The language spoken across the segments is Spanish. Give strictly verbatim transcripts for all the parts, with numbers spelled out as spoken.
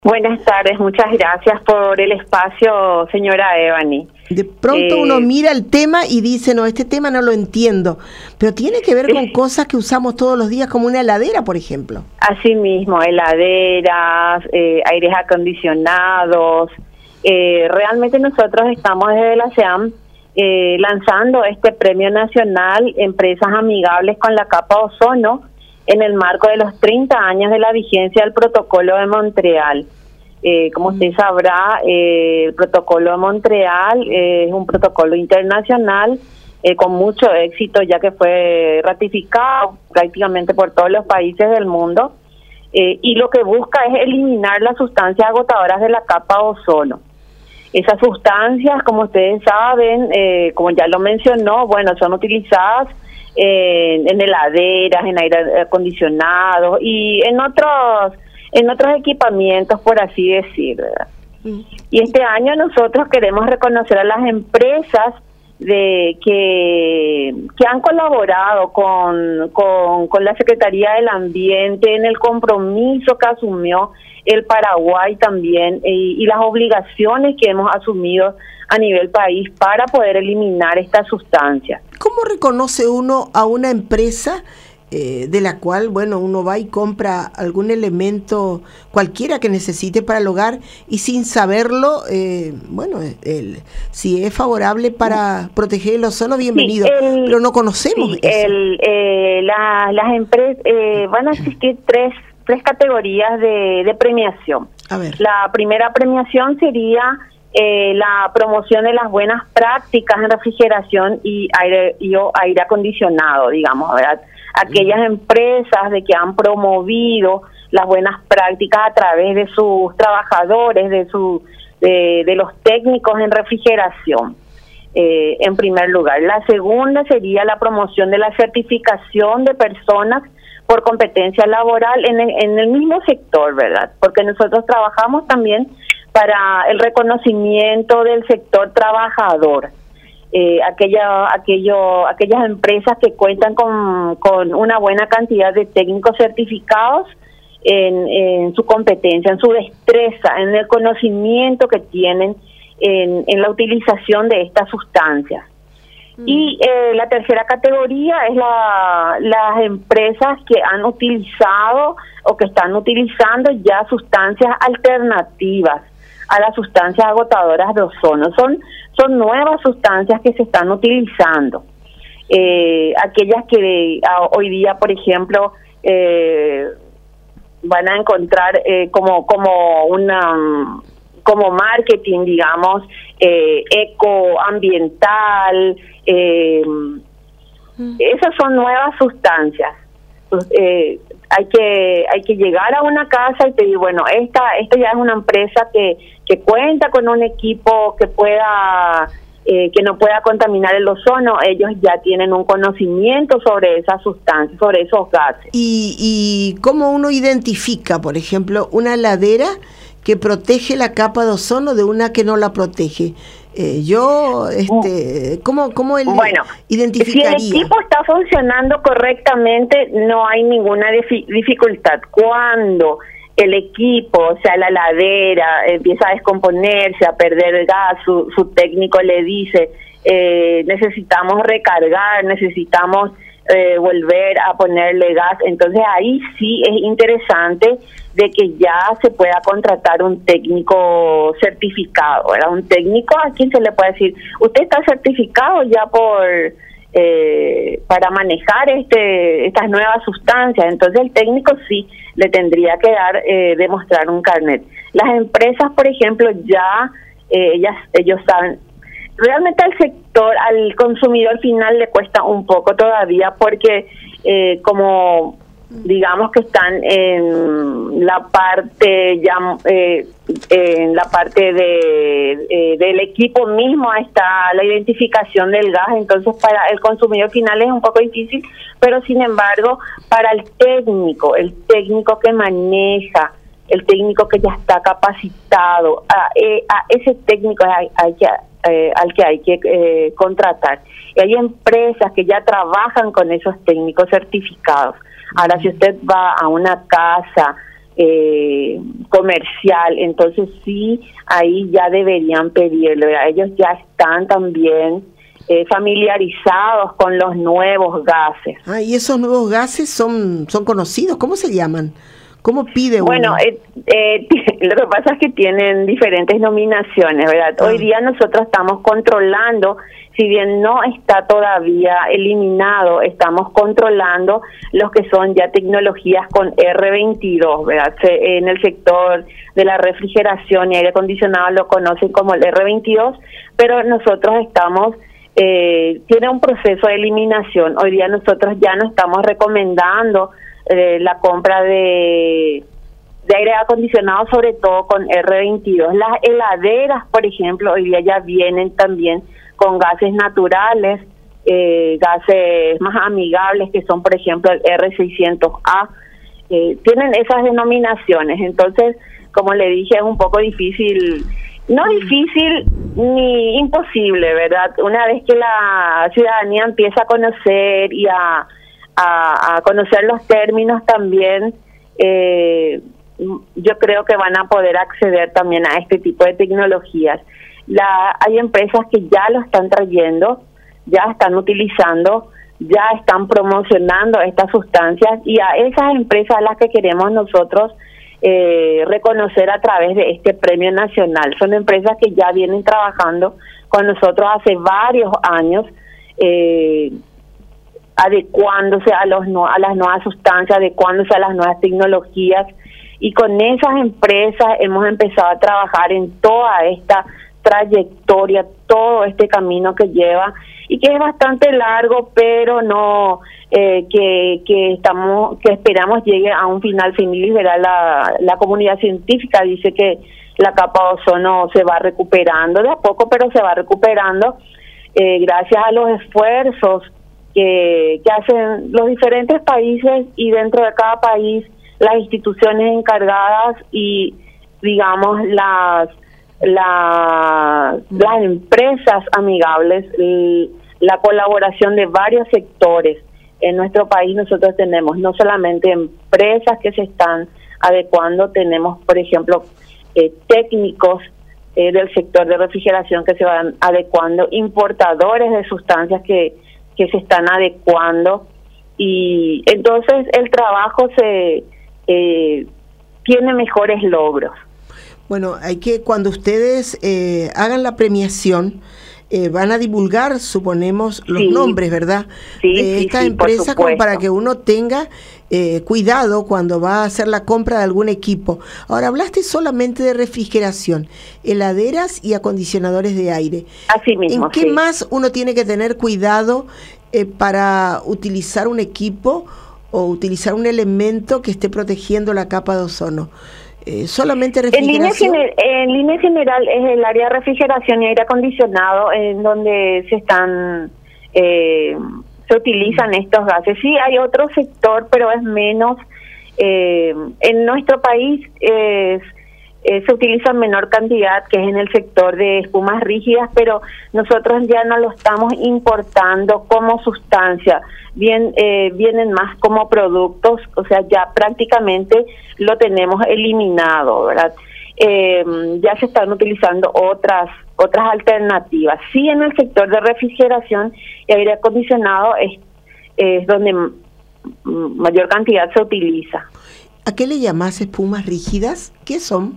Buenas tardes, muchas gracias por el espacio, señora Evany. De pronto eh, uno mira el tema y dice, no, este tema no lo entiendo, pero tiene que ver con cosas que usamos todos los días, como una heladera, por ejemplo. Así mismo, heladeras, eh, aires acondicionados. Eh, realmente nosotros estamos desde la C E A M eh, lanzando este Premio Nacional Empresas Amigables con la Capa Ozono, en el marco de los treinta años de la vigencia del Protocolo de Montreal. Eh, como usted sabrá, eh, el Protocolo de Montreal eh, es un protocolo internacional eh, con mucho éxito, ya que fue ratificado prácticamente por todos los países del mundo, eh, y lo que busca es eliminar las sustancias agotadoras de la capa ozono. Esas sustancias, como ustedes saben, eh, como ya lo mencionó, bueno, son utilizadas En, en heladeras, en aire acondicionado y en otros en otros equipamientos, por así decir, ¿verdad? Mm. Y este año nosotros queremos reconocer a las empresas de que que han colaborado con, con, con la Secretaría del Ambiente en el compromiso que asumió el Paraguay también y, y las obligaciones que hemos asumido a nivel país para poder eliminar estas sustancias. ¿Cómo reconoce uno a una empresa eh, de la cual, bueno, uno va y compra algún elemento cualquiera que necesite para el hogar y sin saberlo, eh, bueno, el, si es favorable para proteger el ozono, bienvenido, sí, el, pero no conocemos sí, eso? El, eh, la, las empresas, eh, van a existir tres, tres categorías de, de premiación. A ver. La primera premiación sería Eh, la promoción de las buenas prácticas en refrigeración y aire y o aire acondicionado, digamos, ¿verdad? Aquellas mm. empresas de que han promovido las buenas prácticas a través de sus trabajadores, de su de, de los técnicos en refrigeración, eh, en primer lugar. La segunda sería la promoción de la certificación de personas por competencia laboral en el, en el mismo sector, ¿verdad? Porque nosotros trabajamos también para el reconocimiento del sector trabajador, eh, aquella, aquello, aquellas empresas que cuentan con, con una buena cantidad de técnicos certificados en, en su competencia, en su destreza, en el conocimiento que tienen en, en la utilización de estas sustancias. Mm. Y eh, la tercera categoría es la, las empresas que han utilizado o que están utilizando ya sustancias alternativas a las sustancias agotadoras de ozono. Son, son nuevas sustancias que se están utilizando. Eh, aquellas que a, hoy día, por ejemplo, eh, van a encontrar eh, como, como una como marketing, digamos, eh, ecoambiental. Eh, mm. Esas son nuevas sustancias. Eh, hay que hay que llegar a una casa y pedir, bueno, esta esta ya es una empresa que que cuenta con un equipo que pueda eh, que no pueda contaminar el ozono. Ellos ya tienen un conocimiento sobre esas sustancias, sobre esos gases. Y y cómo uno identifica, por ejemplo, una heladera que protege la capa de ozono de una que no la protege. Eh, yo, este, ¿cómo, cómo él bueno, identificaría? Si el equipo está funcionando correctamente, no hay ninguna difi- dificultad. Cuando el equipo, o sea, la heladera, empieza a descomponerse, a perder gas, su, su técnico le dice, eh, necesitamos recargar, necesitamos eh, volver a ponerle gas, entonces ahí sí es interesante de que ya se pueda contratar un técnico certificado, ¿verdad? Un técnico a quien se le puede decir, usted está certificado ya por eh, para manejar este estas nuevas sustancias, entonces el técnico sí le tendría que dar, eh, demostrar un carnet. Las empresas, por ejemplo, ya eh, ellas ellos saben, realmente al sector, al consumidor final le cuesta un poco todavía porque eh, como digamos que están en la parte ya eh, en la parte de eh, del equipo mismo está la identificación del gas, entonces para el consumidor final es un poco difícil, pero sin embargo para el técnico, el técnico que maneja, el técnico que ya está capacitado, a, eh, a ese técnico hay, hay que Eh, al que hay que eh, contratar. Y hay empresas que ya trabajan con esos técnicos certificados. Ahora, si usted va a una casa eh, comercial, entonces sí, ahí ya deberían pedirlo, ¿verdad? Ellos ya están también eh, familiarizados con los nuevos gases. Ah, y esos nuevos gases son, son conocidos, ¿cómo se llaman? ¿Cómo pide uno? Bueno, eh, eh, lo que pasa es que tienen diferentes nominaciones, ¿verdad? Ah. Hoy día nosotros estamos controlando, si bien no está todavía eliminado, estamos controlando los que son ya tecnologías con R veintidós, ¿verdad? Se, en el sector de la refrigeración y aire acondicionado lo conocen como el R veintidós, pero nosotros estamos, eh, tiene un proceso de eliminación. Hoy día nosotros ya no estamos recomendando Eh, la compra de, de aire acondicionado, sobre todo con R veintidós. Las heladeras, por ejemplo, hoy día ya vienen también con gases naturales, eh, gases más amigables, que son, por ejemplo, el R seiscientos A. Eh, tienen esas denominaciones. Entonces, como le dije, es un poco difícil, no difícil ni imposible, ¿verdad? Una vez que la ciudadanía empieza a conocer y a A, a conocer los términos también, eh, yo creo que van a poder acceder también a este tipo de tecnologías. La, hay empresas que ya lo están trayendo, ya están utilizando, ya están promocionando estas sustancias, y a esas empresas a las que queremos nosotros eh, reconocer a través de este premio nacional. Son empresas que ya vienen trabajando con nosotros hace varios años, eh, adecuándose a los no, a las nuevas sustancias, adecuándose a las nuevas tecnologías, y con esas empresas hemos empezado a trabajar en toda esta trayectoria, todo este camino que lleva, y que es bastante largo, pero no eh, que que estamos que esperamos llegue a un final feliz, ¿verdad? La, la comunidad científica dice que la capa de ozono se va recuperando de a poco, pero se va recuperando eh, gracias a los esfuerzos Que, que hacen los diferentes países, y dentro de cada país las instituciones encargadas y, digamos, las la, las empresas amigables, y la colaboración de varios sectores. En nuestro país nosotros tenemos no solamente empresas que se están adecuando, tenemos, por ejemplo, eh, técnicos eh, del sector de refrigeración que se van adecuando, importadores de sustancias que que se están adecuando, y entonces el trabajo se eh, tiene mejores logros. Bueno, hay que, cuando ustedes eh, hagan la premiación, eh, van a divulgar, suponemos, los sí. nombres, ¿verdad? Sí, de sí, esta sí, empresa, como para que uno tenga eh, cuidado cuando va a hacer la compra de algún equipo. Ahora, hablaste solamente de refrigeración, heladeras y acondicionadores de aire. Así mismo, ¿En qué sí. más uno tiene que tener cuidado eh, para utilizar un equipo o utilizar un elemento que esté protegiendo la capa de ozono? Eh, solamente refrigeración. En línea, en línea general es el área de refrigeración y aire acondicionado en donde se están eh, se utilizan estos gases. Sí, hay otro sector, pero es menos. Eh, en nuestro país es, eh, se utiliza en menor cantidad, que es en el sector de espumas rígidas, pero nosotros ya no lo estamos importando como sustancia. Bien, eh, vienen más como productos, o sea, ya prácticamente lo tenemos eliminado, ¿verdad? Eh, ya se están utilizando otras otras alternativas. Sí, en el sector de refrigeración y aire acondicionado es, es donde m- mayor cantidad se utiliza. ¿A qué le llamas espumas rígidas? ¿Qué son?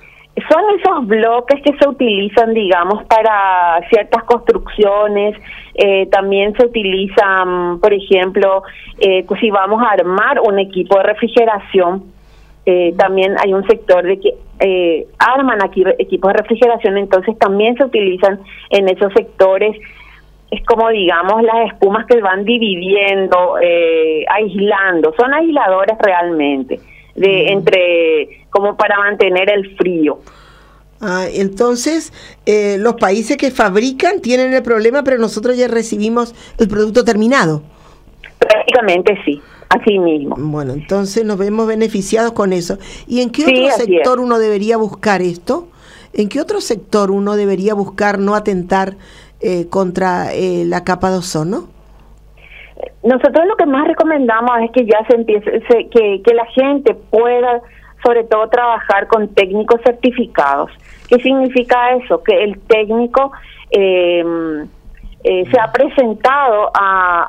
Son esos bloques que se utilizan, digamos, para ciertas construcciones. Eh, también se utilizan, por ejemplo, eh, pues si vamos a armar un equipo de refrigeración, eh, también hay un sector de que eh, arman aquí equipos de refrigeración, entonces también se utilizan en esos sectores. Es como, digamos, las espumas que van dividiendo, eh, aislando, son aisladores realmente, de entre como para mantener el frío. Ah, entonces, eh, los países que fabrican tienen el problema, pero nosotros ya recibimos el producto terminado. Prácticamente sí, así mismo. Bueno, entonces nos vemos beneficiados con eso. ¿Y en qué Sí, otro así sector es. uno debería buscar esto? ¿En qué otro sector uno debería buscar no atentar eh, contra eh, la capa de ozono? Nosotros lo que más recomendamos es que ya se empiece, se, que, que la gente pueda sobre todo trabajar con técnicos certificados. ¿Qué significa eso? Que el técnico eh, eh, se ha presentado a,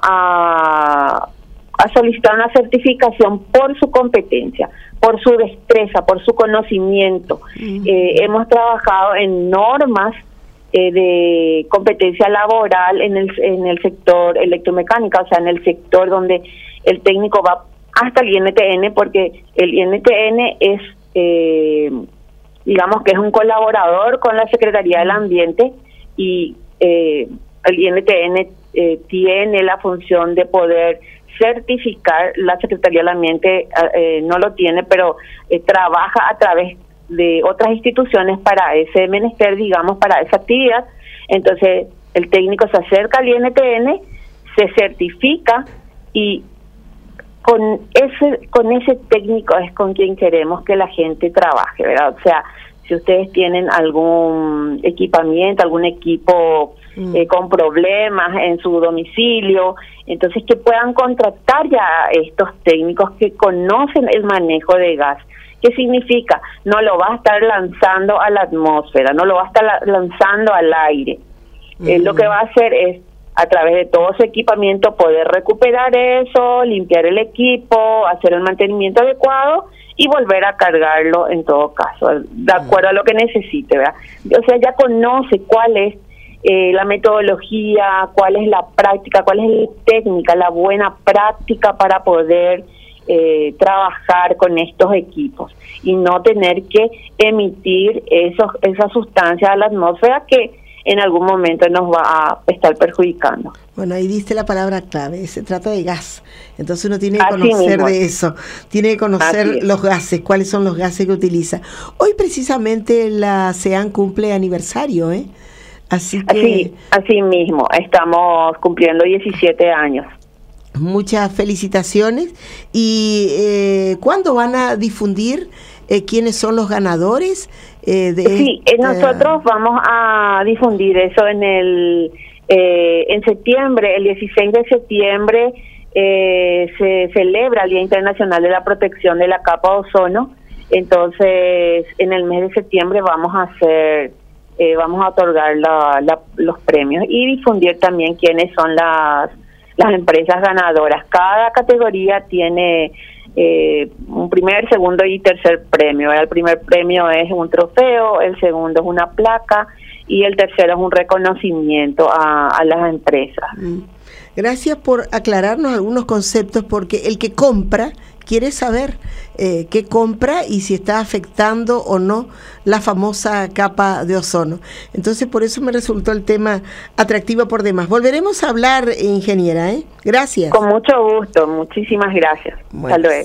a, a solicitar una certificación por su competencia, por su destreza, por su conocimiento. Uh-huh. Eh, hemos trabajado en normas eh, de competencia laboral en el, en el sector electromecánica, o sea, en el sector donde el técnico va hasta el I N T N, porque el I N T N es, eh, digamos que es un colaborador con la Secretaría del Ambiente, y eh, el I N T N eh, tiene la función de poder certificar. La Secretaría del Ambiente eh, no lo tiene, pero eh, trabaja a través de otras instituciones para ese menester, digamos, para esa actividad. Entonces el técnico se acerca al I N T N, se certifica, y con ese con ese técnico es con quien queremos que la gente trabaje, ¿verdad? O sea, si ustedes tienen algún equipamiento, algún equipo mm. eh, con problemas en su domicilio, entonces que puedan contratar ya a estos técnicos que conocen el manejo de gas. ¿Qué significa? No lo va a estar lanzando a la atmósfera, no lo va a estar la- lanzando al aire. Mm. Eh, lo que va a hacer es, a través de todo su equipamiento, poder recuperar eso, limpiar el equipo, hacer el mantenimiento adecuado y volver a cargarlo en todo caso, de acuerdo a lo que necesite, ¿verdad? O sea, ya conoce cuál es eh, la metodología, cuál es la práctica, cuál es la técnica, la buena práctica para poder eh, trabajar con estos equipos y no tener que emitir esos esas sustancias a la atmósfera que en algún momento nos va a estar perjudicando. Bueno, ahí diste la palabra clave, se trata de gas. Entonces uno tiene que Así conocer mismo. de eso, tiene que conocer los gases, cuáles son los gases que utiliza. Hoy precisamente la SEAN cumple aniversario, ¿eh? Así que... Así, así mismo, estamos cumpliendo diecisiete años. Muchas felicitaciones. ¿Y eh, cuándo van a difundir eh, quiénes son los ganadores? Eh, de sí, eh, nosotros vamos a difundir eso en el eh, en septiembre, el dieciséis de septiembre eh, se celebra el Día Internacional de la Protección de la Capa de Ozono. Entonces, en el mes de septiembre vamos a hacer, eh, vamos a otorgar la, la, los premios y difundir también quiénes son las las empresas ganadoras. Cada categoría tiene eh, un primer, segundo y tercer premio. El primer premio es un trofeo, el segundo es una placa y el tercero es un reconocimiento a, a las empresas. Gracias por aclararnos algunos conceptos, porque el que compra quiere saber eh, qué compra y si está afectando o no la famosa capa de ozono. Entonces, por eso me resultó el tema atractivo por demás. Volveremos a hablar, ingeniera, ¿eh? Gracias. Con mucho gusto, muchísimas gracias. Bueno. Hasta luego.